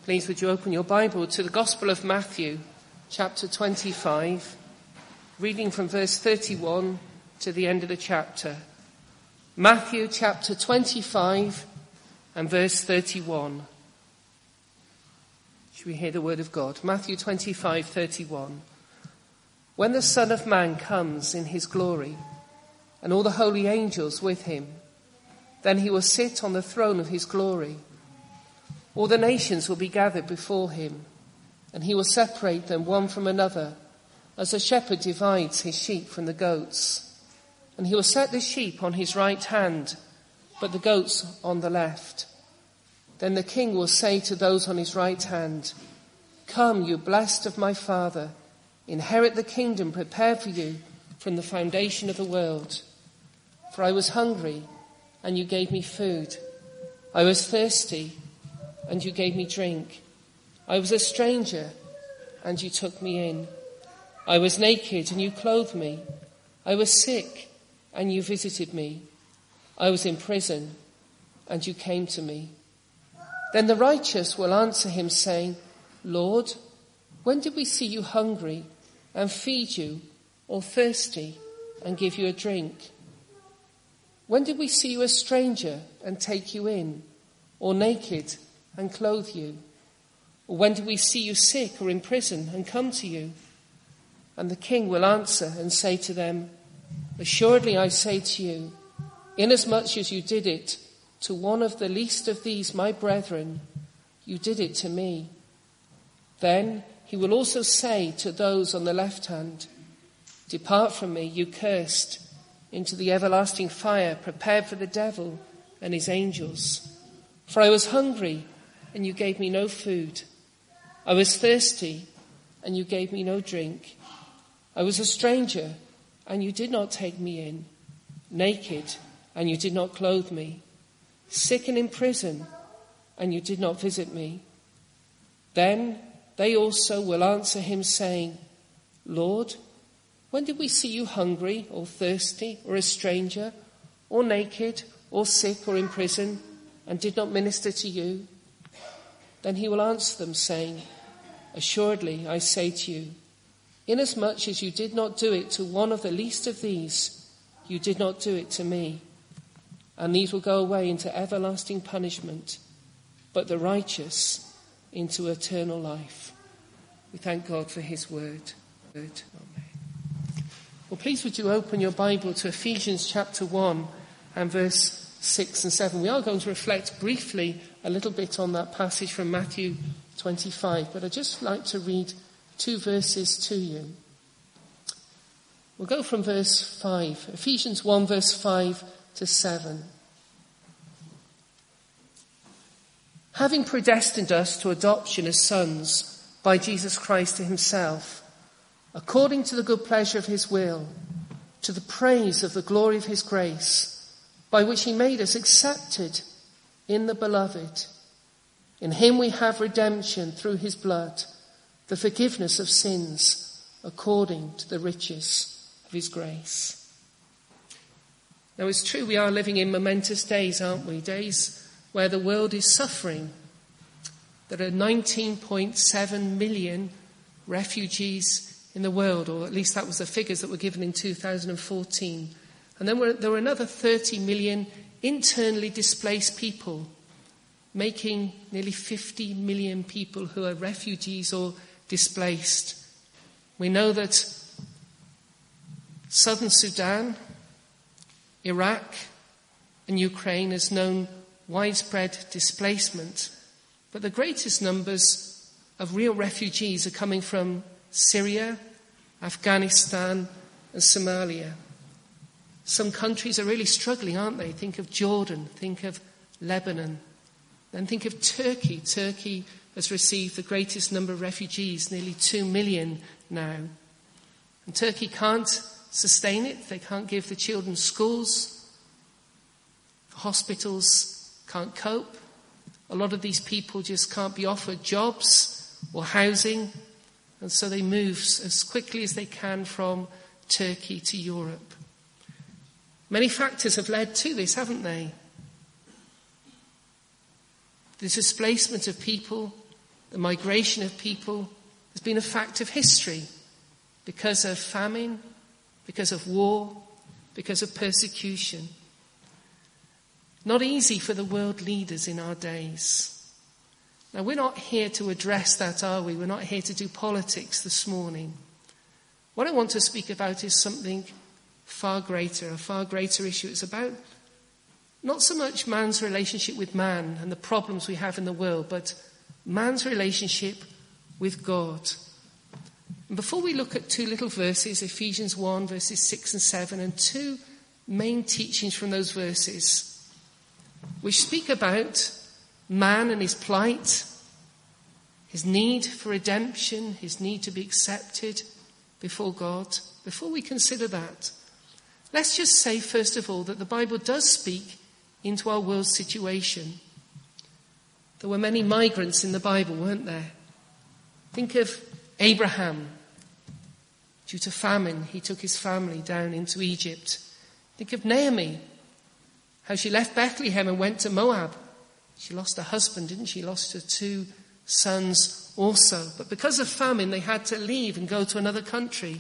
Please would you open your Bible to the Gospel of Matthew, chapter 25, reading from verse 31 to the end of the chapter. Matthew chapter 25 and verse 31. Should we hear the word of God? Matthew 25:31. When the Son of Man comes in his glory, and all the holy angels with him, then he will sit on the throne of his glory. All the nations will be gathered before him, and he will separate them one from another, as a shepherd divides his sheep from the goats. And he will set the sheep on his right hand, but the goats on the left. Then the king will say to those on his right hand, "Come, you blessed of my Father, inherit the kingdom prepared for you from the foundation of the world. For I was hungry, and you gave me food. I was thirsty, and you gave me drink. I was a stranger, and you took me in. I was naked, and you clothed me. I was sick, and you visited me. I was in prison, and you came to me." Then the righteous will answer him, saying, "Lord, when did we see you hungry and feed you, or thirsty and give you a drink? When did we see you a stranger and take you in, or naked and clothe you? Or when did we see you sick or in prison and come to you?" And the king will answer and say to them, "Assuredly I say to you, inasmuch as you did it to one of the least of these my brethren, you did it to me." Then he will also say to those on the left hand, "Depart from me, you cursed, into the everlasting fire prepared for the devil and his angels. For I was hungry, and you gave me no food. I was thirsty, and you gave me no drink. I was a stranger, and you did not take me in. Naked, and you did not clothe me. Sick and in prison, and you did not visit me." Then they also will answer him, saying, "Lord, when did we see you hungry or thirsty or a stranger or naked or sick or in prison and did not minister to you?" Then he will answer them, saying, "Assuredly I say to you, inasmuch as you did not do it to one of the least of these, you did not do it to me. And these will go away into everlasting punishment, but the righteous into eternal life." We thank God for his word. Amen. Well, please would you open your Bible to Ephesians chapter 1 and verse 6 and 7. We are going to reflect briefly a little bit on that passage from Matthew 25, but I'd just like to read two verses to you. We'll go from verse 5, Ephesians 1 verse 5 to 7. "Having predestined us to adoption as sons by Jesus Christ to himself, according to the good pleasure of his will, to the praise of the glory of his grace, by which he made us accepted in the beloved. In him we have redemption through his blood, the forgiveness of sins, according to the riches of his grace." Now it's true we are living in momentous days, aren't we? Days where the world is suffering. There are 19.7 million refugees in the world, or at least that was the figures that were given in 2014. And then there were another 30 million internally displaced people, making nearly 50 million people who are refugees or displaced. We know that Southern Sudan, Iraq and Ukraine has known widespread displacement, but the greatest numbers of real refugees are coming from Syria, Afghanistan and Somalia. Some countries are really struggling, aren't they? Think of Jordan, think of Lebanon, then think of Turkey. Turkey has received the greatest number of refugees, nearly 2 million now. And Turkey can't sustain it. They can't give the children schools. Hospitals can't cope. A lot of these people just can't be offered jobs or housing, and so they move as quickly as they can from Turkey to Europe. Many factors have led to this, haven't they? The displacement of people the migration of people has been a fact of history because of famine, because of war, because of persecution. Not easy for the world leaders in our days. Now, we're not here to address that, are we? We're not here to do politics this morning. What I want to speak about is something far greater, a far greater issue. It's about not so much man's relationship with man and the problems we have in the world, but man's relationship with God. And before we look at two little verses, Ephesians 1, verses 6 and 7, and two main teachings from those verses, which speak about man and his plight, his need for redemption, his need to be accepted before God. Before we consider that, let's just say, first of all, that the Bible does speak into our world situation. There were many migrants in the Bible, weren't there? Think of Abraham. Due to famine, he took his family down into Egypt. Think of Naomi, how she left Bethlehem and went to Moab. She lost her husband, didn't she? Lost her 2 sons also. But because of famine, they had to leave and go to another country.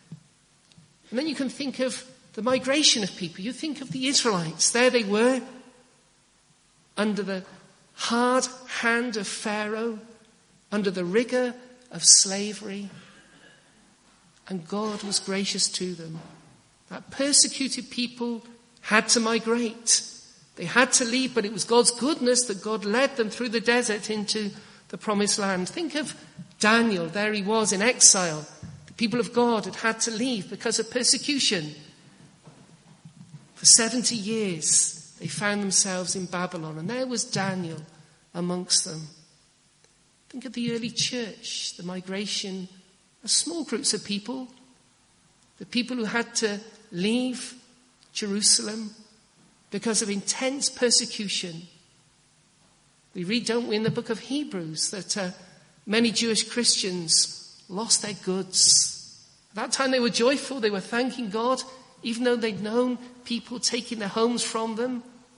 And then you can think of the migration of people. You think of the Israelites. There they were, under the hard hand of Pharaoh, under the rigor of slavery. And God was gracious to them. That persecuted people had to migrate. They had to leave, but it was God's goodness that God led them through the desert into the promised land. Think of Daniel. There he was in exile. The people of God had to leave because of persecution. For 70 years, they found themselves in Babylon, and there was Daniel amongst them. Think of the early church, the migration of small groups of people, the people who had to leave Jerusalem because of intense persecution. We read, don't we, in the book of Hebrews, that many Jewish Christians lost their goods. At that time they were joyful, they were thanking God, even though they'd known people taking their homes from them.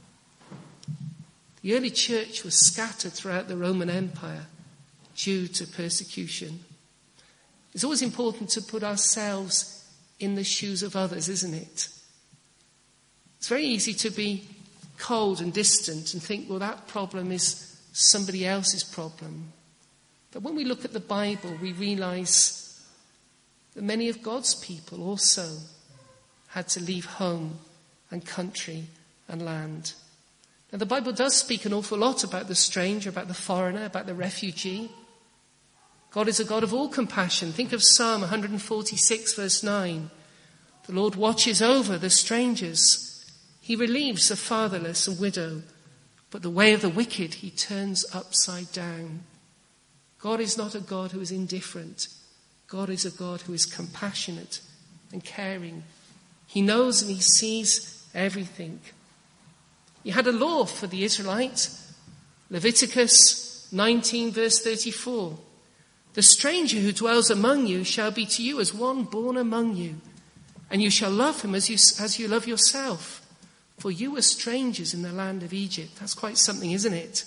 The early church was scattered throughout the Roman Empire due to persecution. It's always important to put ourselves in the shoes of others, isn't it? It's very easy to be cold and distant and think, well, that problem is somebody else's problem. But when we look at the Bible, we realize that many of God's people also had to leave home and country and land. Now, the Bible does speak an awful lot about the stranger, about the foreigner, about the refugee. God is a God of all compassion. Think of Psalm 146, verse 9. The Lord watches over the strangers. He relieves the fatherless and widow, but the way of the wicked he turns upside down. God is not a God who is indifferent. God is a God who is compassionate and caring. He knows and he sees everything. He had a law for the Israelites. Leviticus 19, verse 34. The stranger who dwells among you shall be to you as one born among you, and you shall love him as you love yourself. For you were strangers in the land of Egypt. That's quite something, isn't it?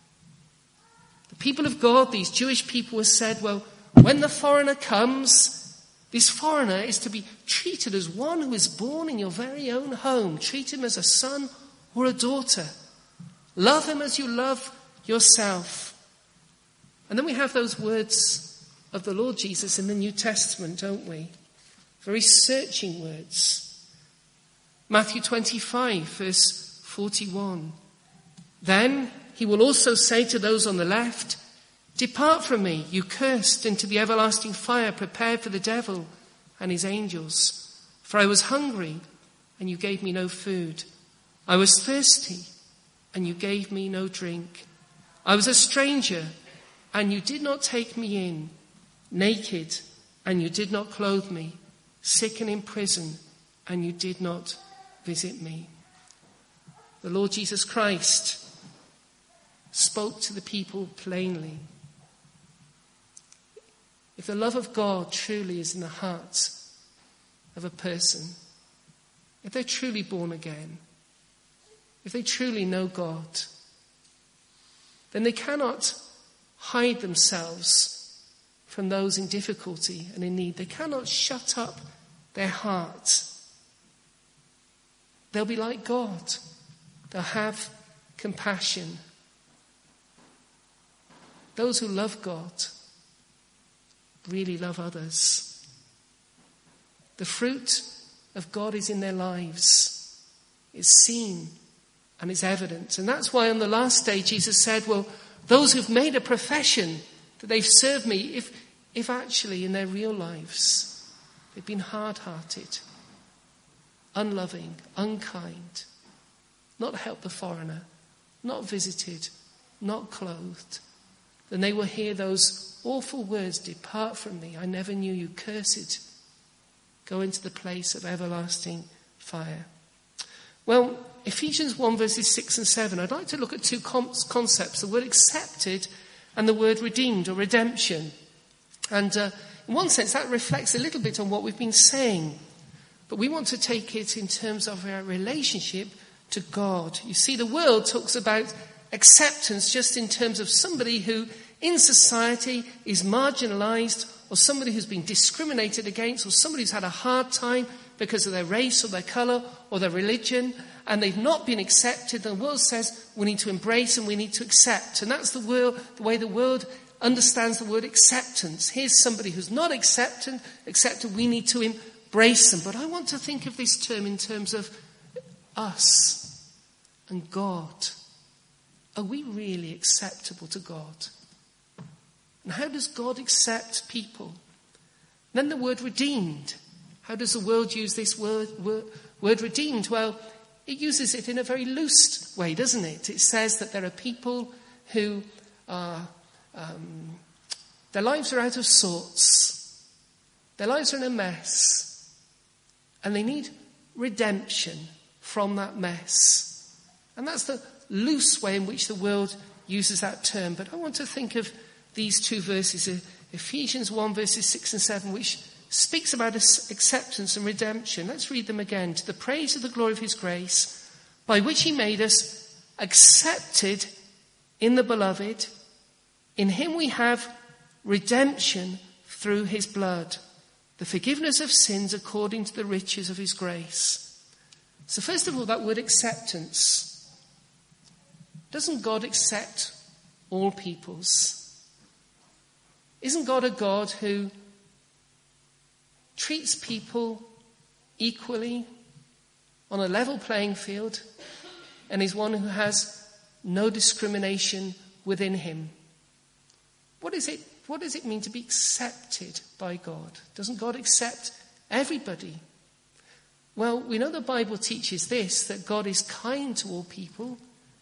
The people of God, these Jewish people, were said, well, when the foreigner comes, this foreigner is to be treated as one who is born in your very own home. Treat him as a son or a daughter. Love him as you love yourself. And then we have those words of the Lord Jesus in the New Testament, don't we? Very searching words. Matthew 25, verse 41. Then he will also say to those on the left, depart from me, you cursed, into the everlasting fire prepared for the devil and his angels. For I was hungry, and you gave me no food. I was thirsty, and you gave me no drink. I was a stranger, and you did not take me in. Naked, and you did not clothe me. Sick and in prison, and you did not visit me. The Lord Jesus Christ spoke to the people plainly. If the love of God truly is in the heart of a person, if they're truly born again, if they truly know God, then they cannot hide themselves from those in difficulty and in need. They cannot shut up their heart. They'll be like God. They'll have compassion. Those who love God really love others. The fruit of God is in their lives. It's seen and it's evident. And that's why on the last day Jesus said, well, those who've made a profession that they've served me, if actually in their real lives they've been hard-hearted, unloving, unkind, not helped the foreigner, not visited, not clothed, then they will hear those awful words, depart from me, I never knew you, cursed. Go into the place of everlasting fire. Well, Ephesians 1 verses 6 and 7, I'd like to look at two concepts, the word accepted and the word redeemed or redemption. And in one sense that reflects a little bit on what we've been saying. But we want to take it in terms of our relationship to God. You see, the world talks about acceptance just in terms of somebody who in society is marginalized, or somebody who's been discriminated against, or somebody who's had a hard time because of their race or their colour or their religion, and they've not been accepted. The world says we need to embrace and we need to accept. And that's the way the world understands the word acceptance. Here's somebody who's not accepted, we need to embrace them. But I want to think of this term in terms of us and God. Are we really acceptable to God? And how does God accept people? Then the word redeemed. How does the world use this word redeemed? Well, it uses it in a very loose way, doesn't it? It says that there are people who are, their lives are out of sorts. Their lives are in a mess. And they need redemption from that mess. And that's the loose way in which the world uses that term. But I want to think of these two verses, Ephesians 1 verses 6 and 7, which speaks about acceptance and redemption. Let's read them again. To the praise of the glory of his grace, by which he made us accepted in the beloved. In him we have redemption through his blood, the forgiveness of sins according to the riches of his grace. So first of all, that word acceptance. Doesn't God accept all peoples? Isn't God a God who treats people equally on a level playing field and is one who has no discrimination within him? What does it mean to be accepted by God? Doesn't God accept everybody? Well, we know the Bible teaches this, that God is kind to all people.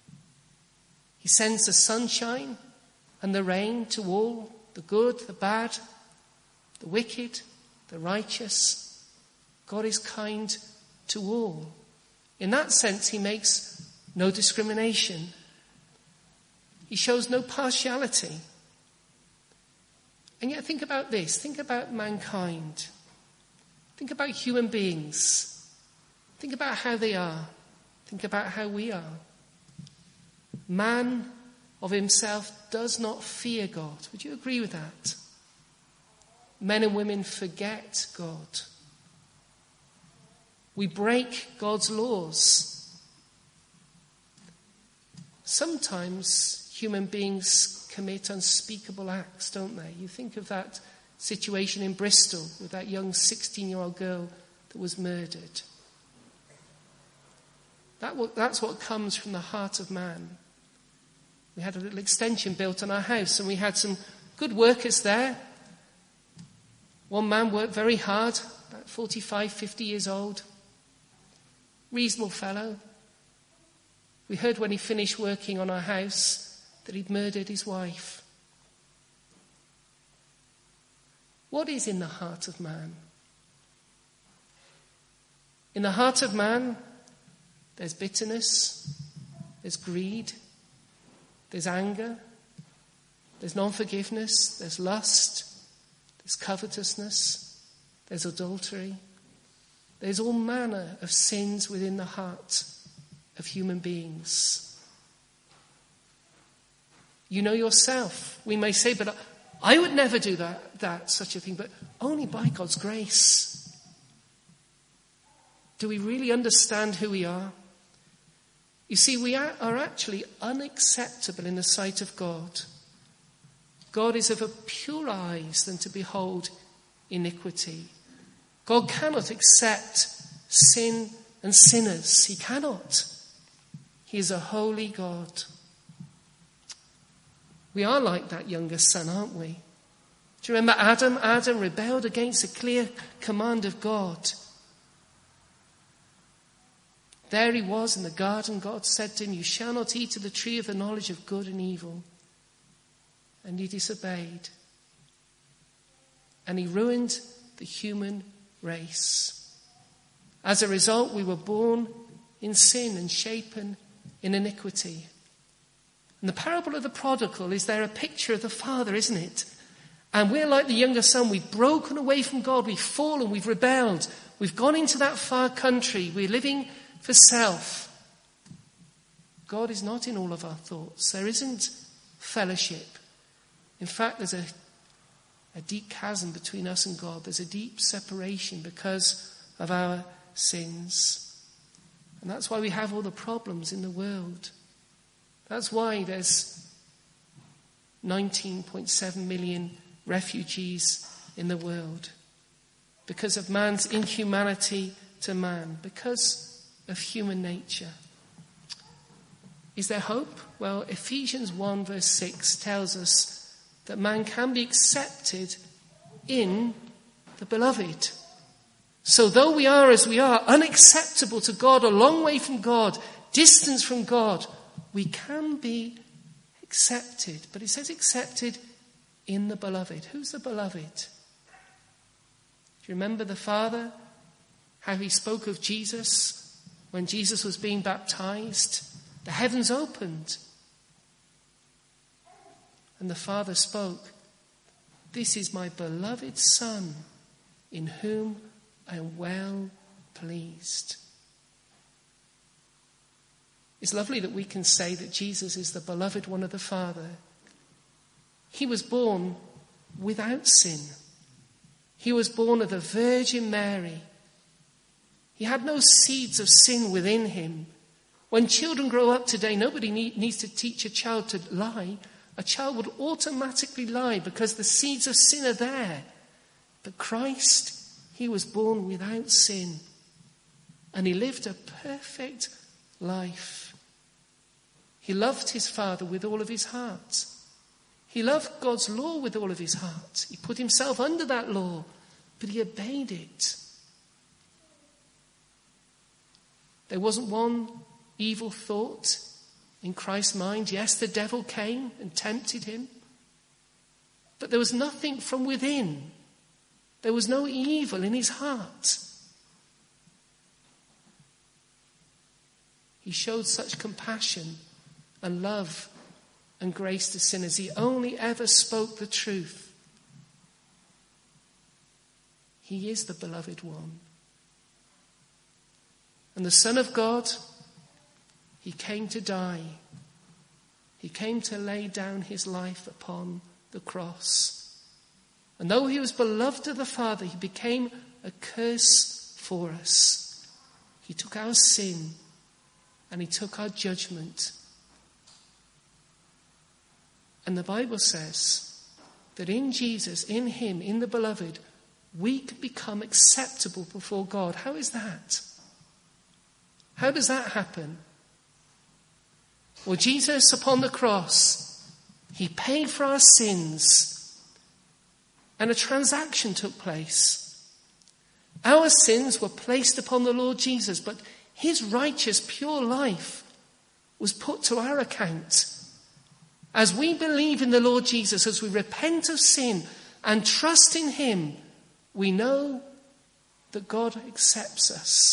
He sends the sunshine and the rain to all, the good, the bad, the wicked, the righteous. God is kind to all. In that sense, he makes no discrimination. He shows no partiality. And yet think about this. Think about mankind. Think about human beings. Think about how they are. Think about how we are. Man of himself does not fear God. Would you agree with that? Men and women forget God. We break God's laws. Sometimes human beings commit unspeakable acts, don't they? You think of that situation in Bristol with that young 16-year-old girl that was murdered. That's what comes from the heart of man. We had a little extension built on our house and we had some good workers there. One man worked very hard, about 45, 50 years old. Reasonable fellow. We heard when he finished working on our house that he'd murdered his wife. What is in the heart of man? In the heart of man, there's bitterness, there's greed, there's anger, there's non-forgiveness, there's lust, there's covetousness, there's adultery. There's all manner of sins within the heart of human beings. You know yourself. We may say, but I would never do such a thing, but only by God's grace. Do we really understand who we are? You see, we are actually unacceptable in the sight of God. God is of a purer eyes than to behold iniquity. God cannot accept sin and sinners. He cannot. He is a holy God. We are like that younger son, aren't we? Do you remember Adam? Adam rebelled against the clear command of God. There he was in the garden. God said to him, "You shall not eat of the tree of the knowledge of good and evil." And he disobeyed. And he ruined the human race. As a result, we were born in sin and shapen in iniquity. And the parable of the prodigal is there a picture of the father, isn't it? And we're like the younger son. We've broken away from God. We've fallen. We've rebelled. We've gone into that far country. We're living for self. God is not in all of our thoughts. There isn't fellowship. In fact, there's a deep chasm between us and God. There's a deep separation because of our sins. And that's why we have all the problems in the world. That's why there's 19.7 million refugees in the world. Because of man's inhumanity to man. Because of human nature. Is there hope? Well, Ephesians 1 verse 6 tells us that man can be accepted in the beloved. So though we are as we are, unacceptable to God, a long way from God, distance from God, we can be accepted. But it says accepted in the beloved. Who's the beloved? Do you remember the Father? How he spoke of Jesus when Jesus was being baptized? The heavens opened. And the Father spoke, "This is my beloved Son, in whom I am well pleased." It's lovely that we can say that Jesus is the beloved one of the Father. He was born without sin. He was born of the Virgin Mary. He had no seeds of sin within him. When children grow up today, nobody needs to teach a child to lie. A child would automatically lie because the seeds of sin are there. But Christ, he was born without sin. And he lived a perfect life. He loved his Father with all of his heart. He loved God's law with all of his heart. He put himself under that law, but he obeyed it. There wasn't one evil thought in Christ's mind. Yes, the devil came and tempted him. But there was nothing from within. There was no evil in his heart. He showed such compassion and love and grace to sinners. He only ever spoke the truth. He is the beloved one. And the Son of God, he came to die. He came to lay down his life upon the cross. And though he was beloved of the Father, he became a curse for us. He took our sin and he took our judgment. And the Bible says that in Jesus, in him, in the beloved, we can become acceptable before God. How is that? How does that happen? Well, Jesus upon the cross, he paid for our sins, and a transaction took place. Our sins were placed upon the Lord Jesus, but his righteous, pure life was put to our account. As we believe in the Lord Jesus, as we repent of sin and trust in him, we know that God accepts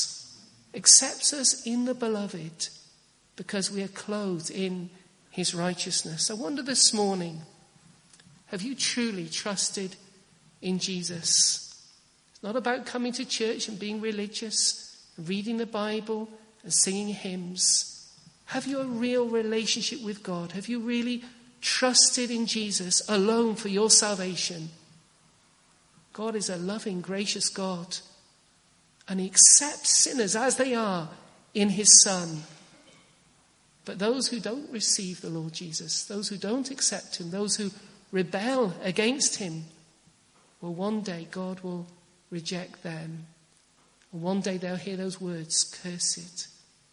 us in the beloved, because we are clothed in his righteousness. I wonder this morning, have you truly trusted in Jesus? It's not about coming to church and being religious, and reading the Bible and singing hymns. Have you a real relationship with God? Have you really trusted in Jesus alone for your salvation. God is a loving, gracious God, and he accepts sinners as they are in his Son. But those who don't receive the Lord Jesus, those who don't accept him, those who rebel against him, well, one day God will reject them. And one day they'll hear those words, cursed.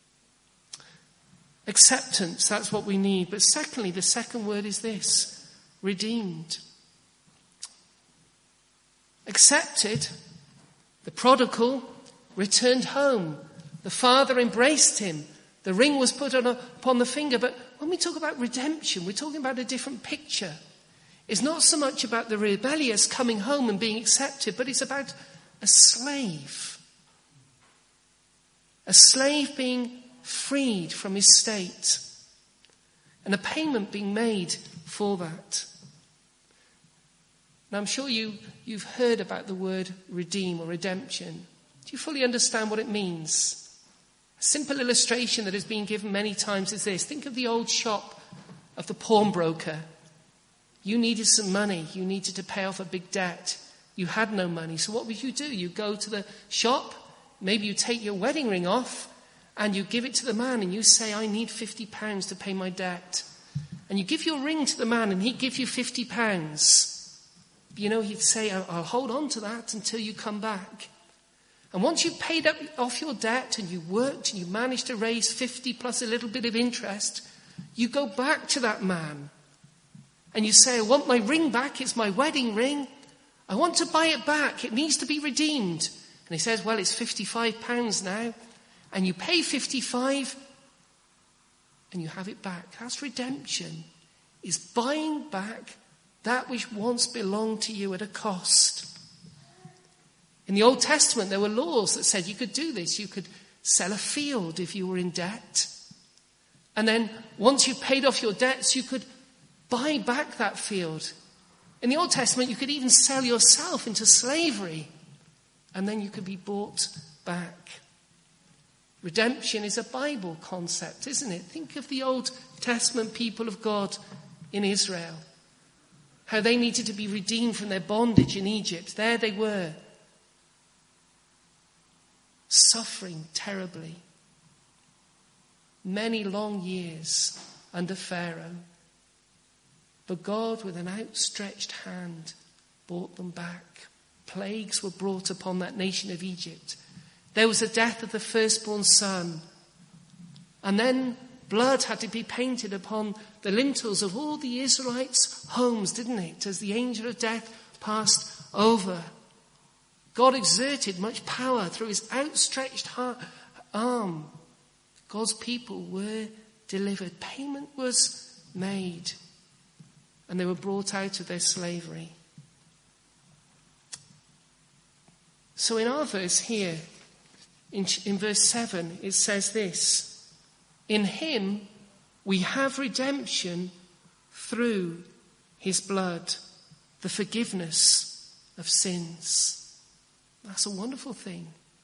Acceptance, that's what we need. But secondly, the second word is this, redeemed. Accepted, the prodigal returned home. The father embraced him. The ring was put upon the finger. But when we talk about redemption, we're talking about a different picture. It's not so much about the rebellious coming home and being accepted, but it's about a slave. A slave being freed from his state. And a payment being made for that. Now I'm sure you've heard about the word redeem or redemption. Do you fully understand what it means? A simple illustration that has been given many times is this. Think of the old shop of the pawnbroker. You needed some money. You needed to pay off a big debt. You had no money. So what would you do? You go to the shop. Maybe you take your wedding ring off and you give it to the man and you say, I need £50 to pay my debt. And you give your ring to the man and he'd give you £50. You know, he'd say, I'll hold on to that until you come back. And once you've paid off your debt and you worked and you managed to raise 50 plus a little bit of interest, you go back to that man and you say, I want my ring back. It's my wedding ring. I want to buy it back. It needs to be redeemed. And he says, well, it's £55 now. And you pay 55 and you have it back. That's redemption. Is buying back that which once belonged to you at a cost. In the Old Testament, there were laws that said you could do this. You could sell a field if you were in debt. And then once you paid off your debts, you could buy back that field. In the Old Testament, you could even sell yourself into slavery. And then you could be bought back. Redemption is a Bible concept, isn't it? Think of the Old Testament people of God in Israel. How they needed to be redeemed from their bondage in Egypt. There they were. Suffering terribly. Many long years under Pharaoh. But God, with an outstretched hand, brought them back. Plagues were brought upon that nation of Egypt. There was the death of the firstborn son. And then blood had to be painted upon the lintels of all the Israelites' homes, didn't it? As the angel of death passed over. God exerted much power through his outstretched arm. God's people were delivered. Payment was made. And they were brought out of their slavery. So in our verse here, in verse 7, it says this. In him we have redemption through his blood, the forgiveness of sins. That's a wonderful thing.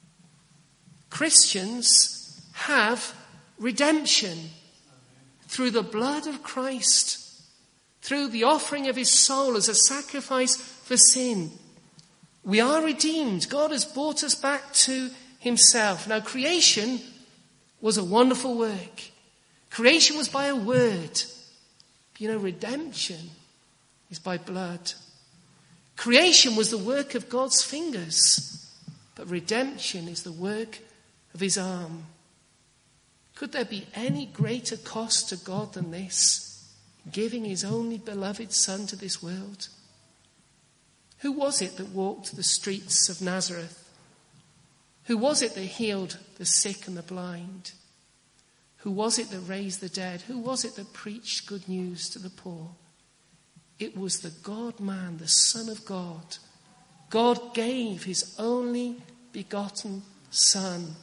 Christians have redemption through the blood of Christ, through the offering of his soul as a sacrifice for sin. We are redeemed. God has brought us back to himself. Now, creation was a wonderful work. Creation was by a word. You know, redemption is by blood. Creation was the work of God's fingers, but redemption is the work of his arm. Could there be any greater cost to God than this? Giving his only beloved Son to this world? Who was it that walked the streets of Nazareth? Who was it that healed the sick and the blind? Who was it that raised the dead? Who was it that preached good news to the poor? It was the God-man, the Son of God. God gave his only begotten Son.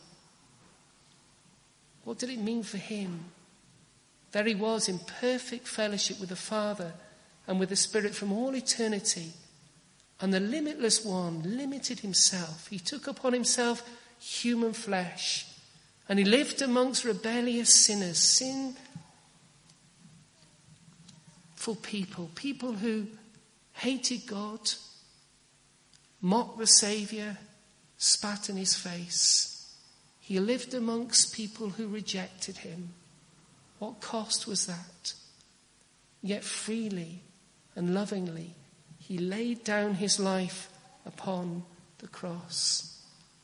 What did it mean for him? There he was in perfect fellowship with the Father and with the Spirit from all eternity. And the limitless one limited himself. He took upon himself human flesh. And he lived amongst rebellious sinners. Sin people who hated God, mocked the Saviour, spat in his face. He lived amongst people who rejected him. What cost was that? Yet freely and lovingly, he laid down his life upon the cross.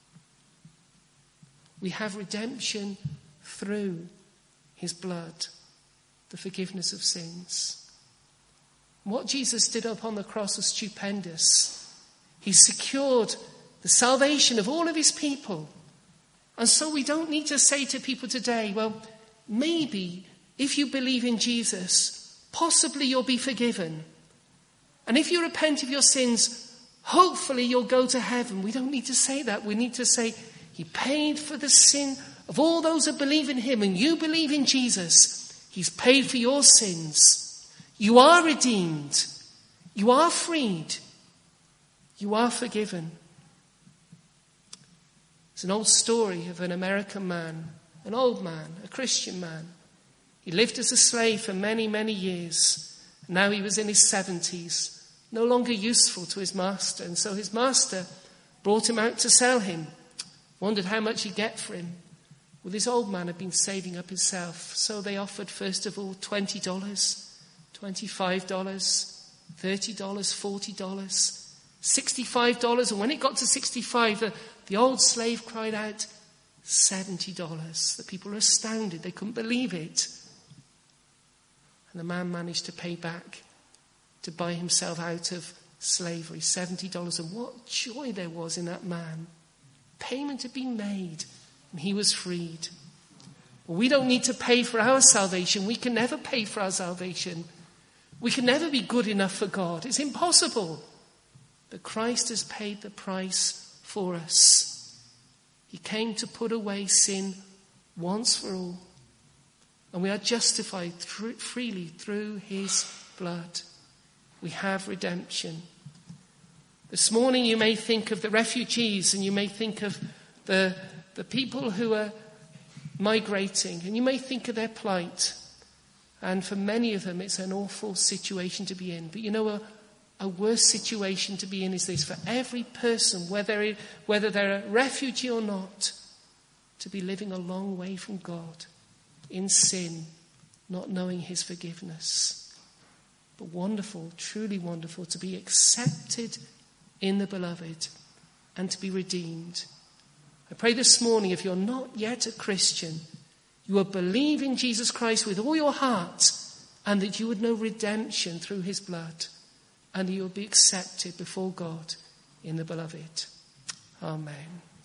We have redemption through his blood, the forgiveness of sins. What Jesus did upon the cross was stupendous. He secured the salvation of all of his people. And so we don't need to say to people today, well, maybe if you believe in Jesus, possibly you'll be forgiven. And if you repent of your sins, hopefully you'll go to heaven. We don't need to say that. We need to say, he paid for the sin of all those who believe in him, and you believe in Jesus. He's paid for your sins. You are redeemed. You are freed. You are forgiven. It's an old story of an American man, an old man, a Christian man. He lived as a slave for many, many years. Now he was in his 70s, no longer useful to his master. And so his master brought him out to sell him, wondered how much he'd get for him. Well, this old man had been saving up himself. So they offered, first of all, $20, $25, $30, $40, $65. And when it got to 65, the old slave cried out, $70. The people were astounded. They couldn't believe it. And the man managed to pay back, to buy himself out of slavery, $70. And what joy there was in that man. Payment had been made, and he was freed. Well, we don't need to pay for our salvation. We can never pay for our salvation. We can never be good enough for God. It's impossible. But Christ has paid the price for us. He came to put away sin once for all. And we are justified freely through his blood. We have redemption. This morning you may think of the refugees, and you may think of the people who are migrating, and you may think of their plight. And for many of them it's an awful situation to be in. But you know, a worse situation to be in is this: for every person, whether they're a refugee or not, to be living a long way from God, in sin, not knowing his forgiveness. But wonderful, truly wonderful, to be accepted in the beloved and to be redeemed. I pray this morning, if you're not yet a Christian, you will believe in Jesus Christ with all your heart, and that you would know redemption through his blood, and you will be accepted before God in the beloved. Amen.